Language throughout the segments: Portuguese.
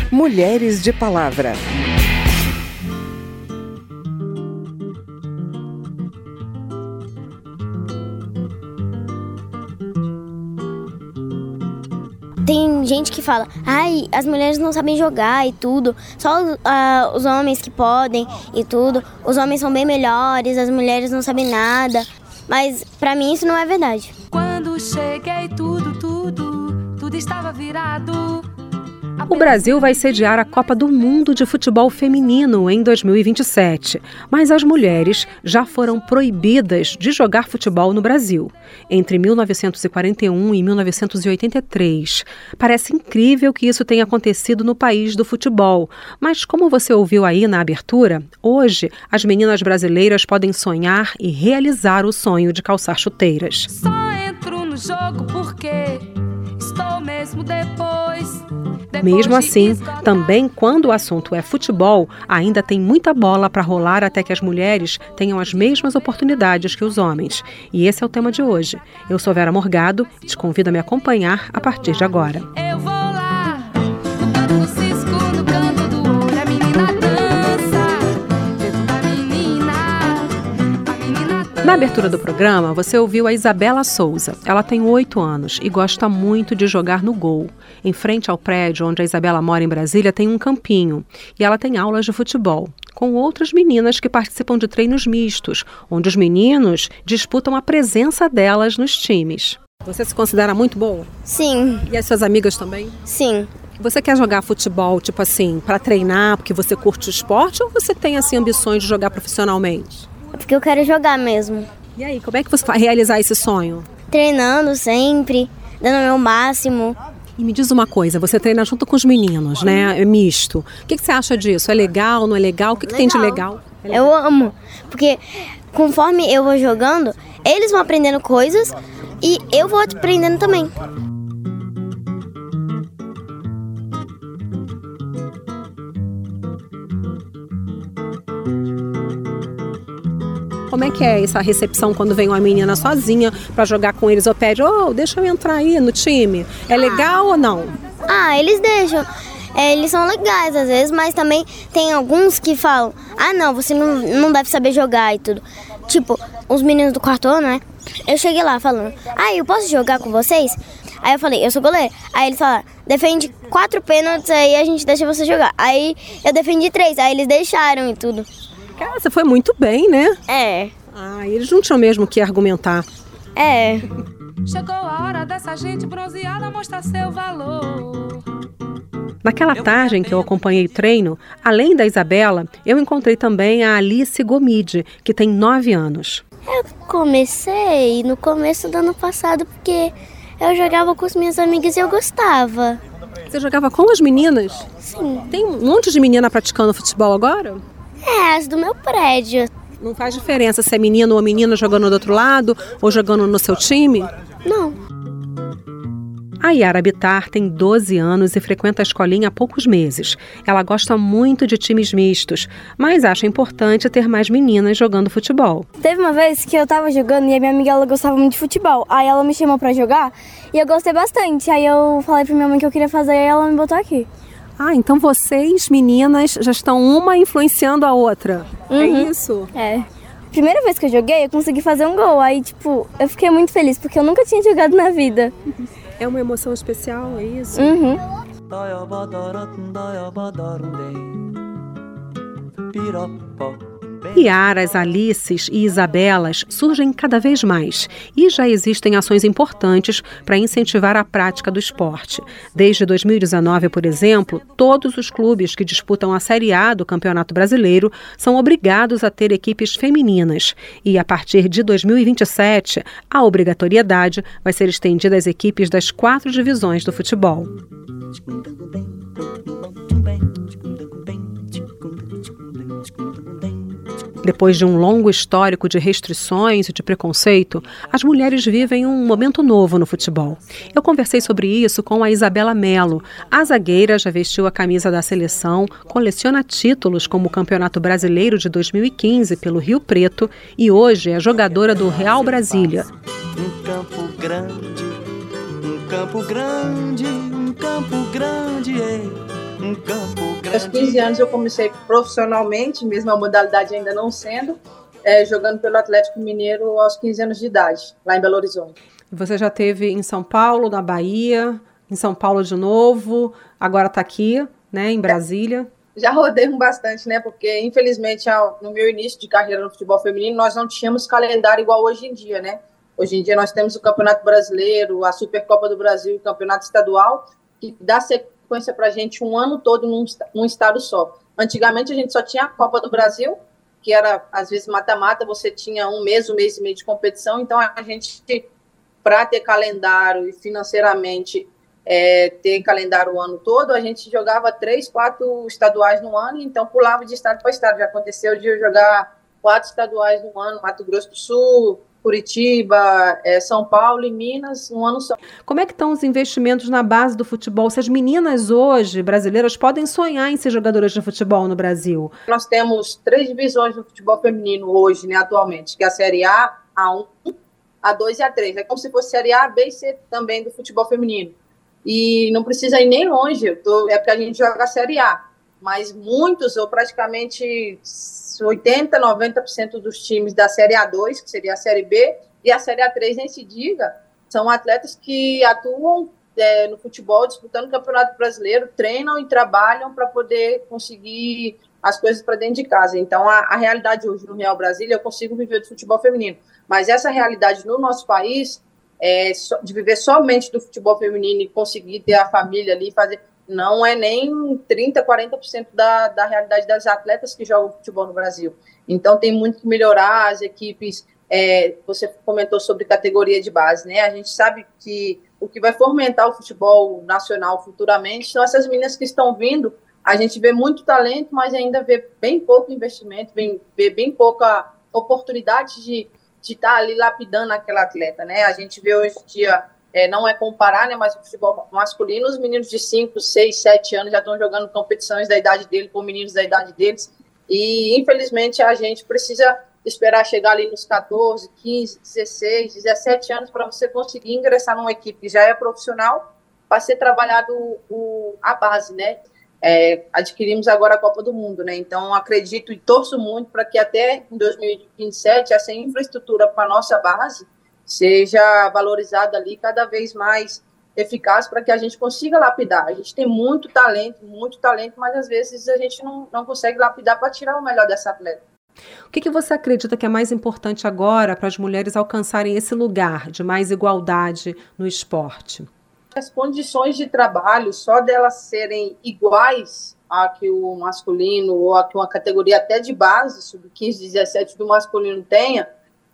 Mulheres de Palavra. Tem gente que fala, as mulheres não sabem jogar e tudo, só os homens que podem e tudo, os homens são bem melhores, as mulheres não sabem nada, mas pra mim isso não é verdade. Quando cheguei tudo estava virado. O Brasil vai sediar a Copa do Mundo de Futebol Feminino em 2027, mas as mulheres já foram proibidas de jogar futebol no Brasil, entre 1941 e 1983. Parece incrível que isso tenha acontecido no país do futebol, mas como você ouviu aí na abertura, hoje as meninas brasileiras podem sonhar e realizar o sonho de calçar chuteiras. Só entro no jogo porque estou mesmo depois. Mesmo assim, também quando o assunto é futebol, ainda tem muita bola para rolar até que as mulheres tenham as mesmas oportunidades que os homens. E esse é o tema de hoje. Eu sou Vera Morgado e te convido a me acompanhar a partir de agora. Eu vou lá, no canto do cisco, no canto do olho, a menina dança, dentro da menina, a menina dança. Na abertura do programa, você ouviu a Isabela Souza. Ela tem 8 anos e gosta muito de jogar no gol. Em frente ao prédio onde a Isabela mora em Brasília tem um campinho e ela tem aulas de futebol com outras meninas que participam de treinos mistos, onde os meninos disputam a presença delas nos times. Você se considera muito boa? Sim. E as suas amigas também? Sim. Você quer jogar futebol, tipo assim, para treinar, porque você curte o esporte, ou você tem, assim, ambições de jogar profissionalmente? É porque eu quero jogar mesmo. E aí, como é que você vai realizar esse sonho? Treinando sempre, dando o meu máximo. E me diz uma coisa, você treina junto com os meninos, né? É misto. O que você acha disso? É legal, não é legal? O que tem de legal? Eu amo, porque conforme eu vou jogando, eles vão aprendendo coisas e eu vou aprendendo também. Como é que é essa recepção quando vem uma menina sozinha para jogar com eles ou pede, deixa eu entrar aí no time? É legal ou não? Eles deixam. Eles são legais às vezes, mas também tem alguns que falam, não, você não deve saber jogar e tudo. Tipo, os meninos do quarto ano, né? Eu cheguei lá falando, eu posso jogar com vocês? Aí eu falei, eu sou goleiro. Aí eles falaram, defende 4 pênaltis, aí a gente deixa você jogar. Aí eu defendi 3, aí eles deixaram e tudo. Cara, você foi muito bem, né? É. Eles não tinham mesmo que argumentar. É. Chegou a hora dessa gente bronzeada mostrar seu valor. Naquela tarde em que eu acompanhei o treino, além da Isabela, eu encontrei também a Alice Gomide, que tem 9 anos. Eu comecei no começo do ano passado porque eu jogava com as minhas amigas e eu gostava. Você jogava com as meninas? Sim. Tem um monte de menina praticando futebol agora? As do meu prédio. Não faz diferença se é menino ou menina jogando do outro lado ou jogando no seu time? Não. A Yara Bittar tem 12 anos e frequenta a escolinha há poucos meses. Ela gosta muito de times mistos, mas acha importante ter mais meninas jogando futebol. Teve uma vez que eu tava jogando e a minha amiga ela gostava muito de futebol. Aí ela me chamou pra jogar e eu gostei bastante. Aí eu falei pra minha mãe que eu queria fazer e ela me botou aqui. Então vocês, meninas, já estão uma influenciando a outra. É isso? É. Primeira vez que eu joguei, eu consegui fazer um gol. Aí, eu fiquei muito feliz, porque eu nunca tinha jogado na vida. É uma emoção especial, é isso? Yaras, Alices e Isabelas surgem cada vez mais e já existem ações importantes para incentivar a prática do esporte. Desde 2019, por exemplo, todos os clubes que disputam a Série A do Campeonato Brasileiro são obrigados a ter equipes femininas. E a partir de 2027, a obrigatoriedade vai ser estendida às equipes das 4 divisões do futebol. Depois de um longo histórico de restrições e de preconceito, as mulheres vivem um momento novo no futebol. Eu conversei sobre isso com a Isabela Mello. A zagueira já vestiu a camisa da seleção, coleciona títulos como o Campeonato Brasileiro de 2015 pelo Rio Preto e hoje é jogadora do Real Brasília. Um campo grande, um campo grande, um campo grande, Aos 15 anos eu comecei profissionalmente, mesmo a modalidade ainda não sendo, jogando pelo Atlético Mineiro aos 15 anos de idade, lá em Belo Horizonte. Você já esteve em São Paulo, na Bahia, em São Paulo de novo, agora está aqui, né, em Brasília. Já rodei bastante, né, porque infelizmente no meu início de carreira no futebol feminino nós não tínhamos calendário igual hoje em dia, né. Hoje em dia nós temos o Campeonato Brasileiro, a Supercopa do Brasil, o Campeonato Estadual, que dá sequência para a gente um ano todo num estado só. Antigamente a gente só tinha a Copa do Brasil, que era às vezes mata-mata, você tinha um mês e meio de competição, então a gente, para ter calendário e financeiramente ter calendário o ano todo, a gente jogava 3, 4 estaduais no ano, então pulava de estado para estado. Já aconteceu de eu jogar 4 estaduais no ano, Mato Grosso do Sul, Curitiba, São Paulo e Minas, um ano só. Como é que estão os investimentos na base do futebol? Se as meninas hoje, brasileiras, podem sonhar em ser jogadoras de futebol no Brasil? Nós temos 3 divisões do futebol feminino hoje, né, atualmente, que é a Série A, A1, A2 e A3. É como se fosse Série A, B e C também do futebol feminino. E não precisa ir nem longe, é porque a gente joga a Série A. Mas muitos, ou praticamente 80%, 90% dos times da Série A2, que seria a Série B, e a Série A3, nem se diga, são atletas que atuam no futebol, disputando o Campeonato Brasileiro, treinam e trabalham para poder conseguir as coisas para dentro de casa. Então, a realidade hoje no Real Brasília, eu consigo viver do futebol feminino. Mas essa realidade no nosso país, de viver somente do futebol feminino e conseguir ter a família ali, não é nem 30%, 40% da realidade das atletas que jogam futebol no Brasil. Então, tem muito que melhorar as equipes. Você comentou sobre categoria de base, né? A gente sabe que o que vai fomentar o futebol nacional futuramente são essas meninas que estão vindo. A gente vê muito talento, mas ainda vê bem pouco investimento, vê bem pouca oportunidade de estar ali lapidando aquela atleta, né? A gente vê hoje em dia, não é comparar, né, mas o futebol masculino, os meninos de 5, 6, 7 anos já estão jogando competições da idade deles, com meninos da idade deles, e infelizmente a gente precisa esperar chegar ali nos 14, 15, 16, 17 anos para você conseguir ingressar numa equipe que já é profissional, para ser trabalhado a base, né? Adquirimos agora a Copa do Mundo, né? Então acredito e torço muito para que até em 2027 essa infraestrutura para a nossa base seja valorizada ali cada vez mais eficaz para que a gente consiga lapidar. A gente tem muito talento, mas às vezes a gente não consegue lapidar para tirar o melhor dessa atleta. O que você acredita que é mais importante agora para as mulheres alcançarem esse lugar de mais igualdade no esporte? As condições de trabalho, só delas serem iguais a que o masculino ou a que uma categoria até de base, sub-15, 17 do masculino tenha,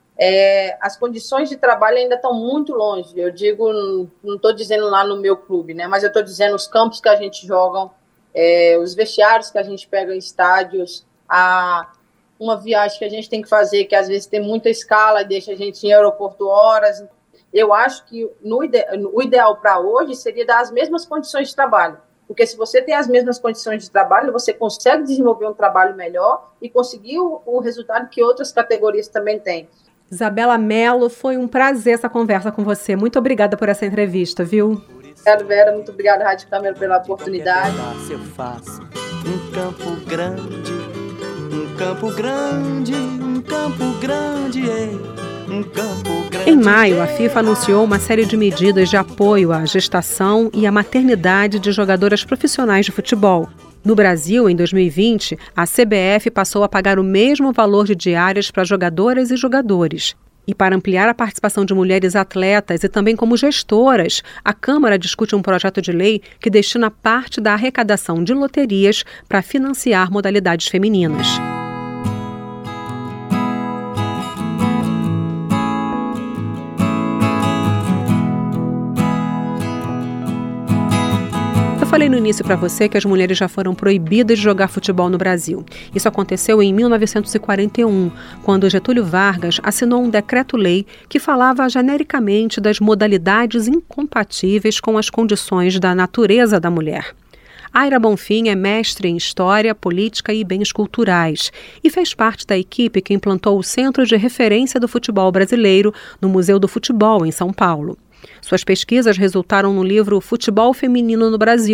as condições de trabalho ainda estão muito longe. Eu digo, não estou dizendo lá no meu clube, né, mas eu estou dizendo os campos que a gente joga, os vestiários que a gente pega em estádios, uma viagem que a gente tem que fazer, que às vezes tem muita escala e deixa a gente em aeroporto horas. Eu acho que o ideal para hoje seria dar as mesmas condições de trabalho, porque se você tem as mesmas condições de trabalho, você consegue desenvolver um trabalho melhor e conseguir o resultado que outras categorias também têm. Isabela Mello, foi um prazer essa conversa com você. Muito obrigada por essa entrevista, viu? Obrigada, Vera. Muito obrigada, Rádio Câmara, pela oportunidade. Eu faço um campo grande, um campo grande, um campo grande, um campo grande. Em maio, a FIFA anunciou uma série de medidas de apoio à gestação e à maternidade de jogadoras profissionais de futebol. No Brasil, em 2020, a CBF passou a pagar o mesmo valor de diárias para jogadoras e jogadores. E para ampliar a participação de mulheres atletas e também como gestoras, a Câmara discute um projeto de lei que destina parte da arrecadação de loterias para financiar modalidades femininas. Eu falei no início para você que as mulheres já foram proibidas de jogar futebol no Brasil. Isso aconteceu em 1941, quando Getúlio Vargas assinou um decreto-lei que falava genericamente das modalidades incompatíveis com as condições da natureza da mulher. Aira Bonfim é mestre em História, Política e Bens Culturais e fez parte da equipe que implantou o Centro de Referência do Futebol Brasileiro no Museu do Futebol, em São Paulo. Suas pesquisas resultaram no livro Futebol Feminino no Brasil,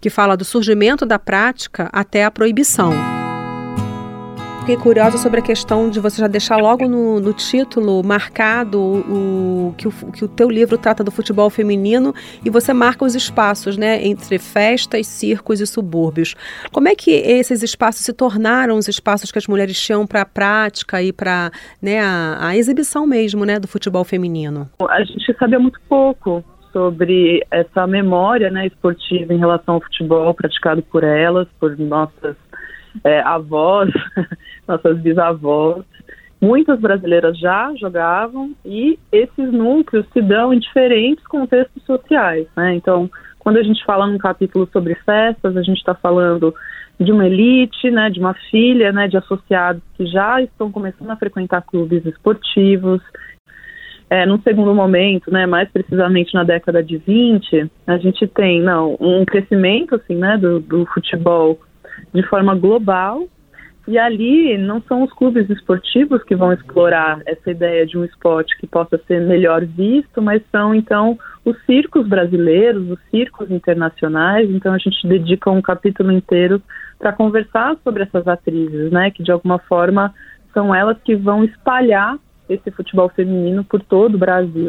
que fala do surgimento da prática até a proibição. Fiquei curiosa sobre a questão de você já deixar logo no título marcado que o teu livro trata do futebol feminino e você marca os espaços, né, entre festas, circos e subúrbios. Como é que esses espaços se tornaram os espaços que as mulheres tinham para a prática e para, né, a exibição mesmo, né, do futebol feminino? A gente sabia muito pouco sobre essa memória, né, esportiva em relação ao futebol praticado por elas, por nossas avós, nossas bisavós. Muitas brasileiras já jogavam e esses núcleos se dão em diferentes contextos sociais, né? Então, quando a gente fala num capítulo sobre festas, a gente está falando de uma elite, né, de uma filha, né, de associados que já estão começando a frequentar clubes esportivos. Num segundo momento, né, mais precisamente na década de 20, a gente tem um crescimento assim, né, do futebol de forma global, e ali não são os clubes esportivos que vão explorar essa ideia de um esporte que possa ser melhor visto, mas são então os circos brasileiros, os circos internacionais. Então a gente dedica um capítulo inteiro para conversar sobre essas atrizes, né, que de alguma forma são elas que vão espalhar esse futebol feminino por todo o Brasil.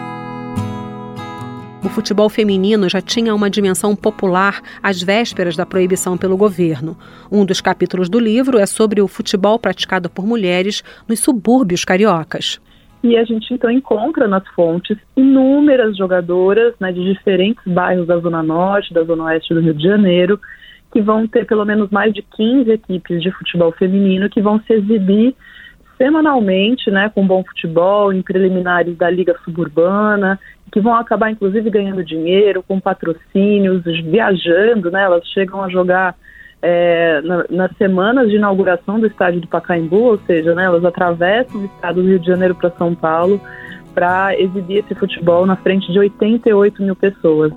O futebol feminino já tinha uma dimensão popular às vésperas da proibição pelo governo. Um dos capítulos do livro é sobre o futebol praticado por mulheres nos subúrbios cariocas. E a gente então encontra nas fontes inúmeras jogadoras, né, de diferentes bairros da Zona Norte, da Zona Oeste do Rio de Janeiro, que vão ter pelo menos mais de 15 equipes de futebol feminino que vão se exibir semanalmente, né, com bom futebol, em preliminares da Liga Suburbana, que vão acabar inclusive ganhando dinheiro, com patrocínios, viajando, né, elas chegam a jogar nas semanas de inauguração do estádio do Pacaembu, ou seja, né, elas atravessam o estado do Rio de Janeiro para São Paulo para exibir esse futebol na frente de 88 mil pessoas.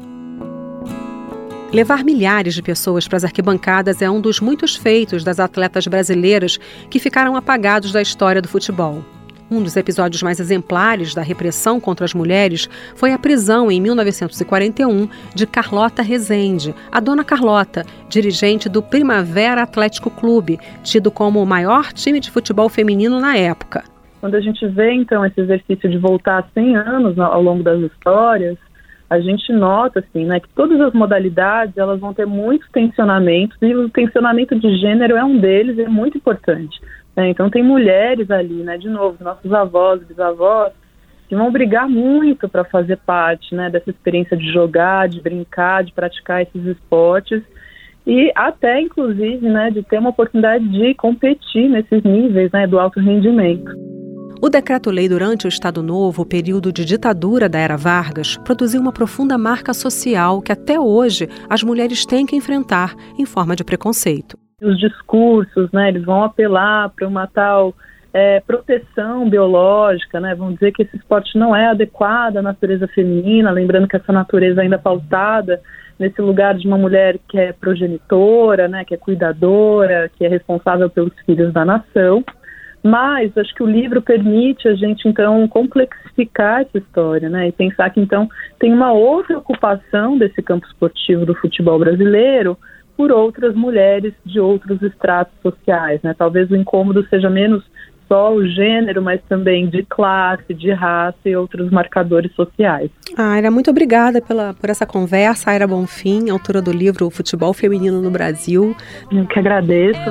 Levar milhares de pessoas para as arquibancadas é um dos muitos feitos das atletas brasileiras que ficaram apagados da história do futebol. Um dos episódios mais exemplares da repressão contra as mulheres foi a prisão em 1941 de Carlota Rezende, a Dona Carlota, dirigente do Primavera Atlético Clube, tido como o maior time de futebol feminino na época. Quando a gente vê, então, esse exercício de voltar 100 anos ao longo das histórias, a gente nota, assim, né, que todas as modalidades, elas vão ter muitos tensionamentos, e o tensionamento de gênero é um deles e é muito importante. Né? Então tem mulheres ali, né, de novo, nossos avós, bisavós, que vão brigar muito para fazer parte, né, dessa experiência de jogar, de brincar, de praticar esses esportes, e até, inclusive, né, de ter uma oportunidade de competir nesses níveis, né, do alto rendimento. O Decreto-Lei durante o Estado Novo, o período de ditadura da Era Vargas, produziu uma profunda marca social que até hoje as mulheres têm que enfrentar em forma de preconceito. Os discursos, né, eles vão apelar para uma tal proteção biológica, né, vão dizer que esse esporte não é adequado à natureza feminina, lembrando que essa natureza ainda é pautada nesse lugar de uma mulher que é progenitora, né, que é cuidadora, que é responsável pelos filhos da nação. Mas acho que o livro permite a gente, então, complexificar essa história, né? E pensar que, então, tem uma outra ocupação desse campo esportivo do futebol brasileiro por outras mulheres de outros estratos sociais, né? Talvez o incômodo seja menos só o gênero, mas também de classe, de raça e outros marcadores sociais. Aira, muito obrigada por essa conversa. Aira Bonfim, autora do livro O Futebol Feminino no Brasil. Eu que agradeço.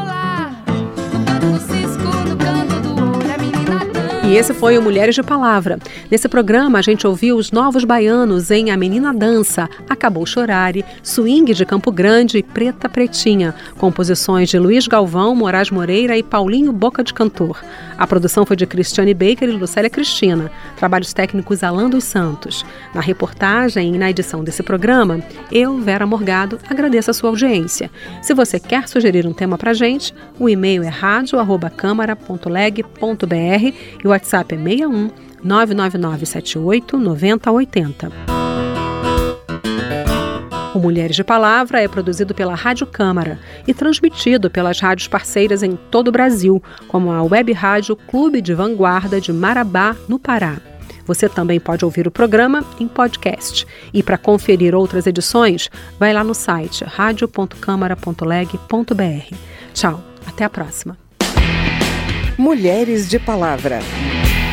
E esse foi o Mulheres de Palavra. Nesse programa, a gente ouviu os Novos Baianos em A Menina Dança, Acabou Chorare, Swing de Campo Grande e Preta Pretinha, composições de Luiz Galvão, Moraes Moreira e Paulinho Boca de Cantor. A produção foi de Cristiane Baker e Lucélia Cristina. Trabalhos técnicos Alan dos Santos. Na reportagem e na edição desse programa, eu, Vera Morgado, agradeço a sua audiência. Se você quer sugerir um tema pra gente, o e-mail é radio@câmara.leg.br e o WhatsApp é 61 999 78 9080. O Mulheres de Palavra é produzido pela Rádio Câmara e transmitido pelas rádios parceiras em todo o Brasil, como a Web Rádio Clube de Vanguarda de Marabá, no Pará. Você também pode ouvir o programa em podcast. E para conferir outras edições, vai lá no site radio.câmara.leg.br. Tchau, até a próxima. Mulheres de Palavra.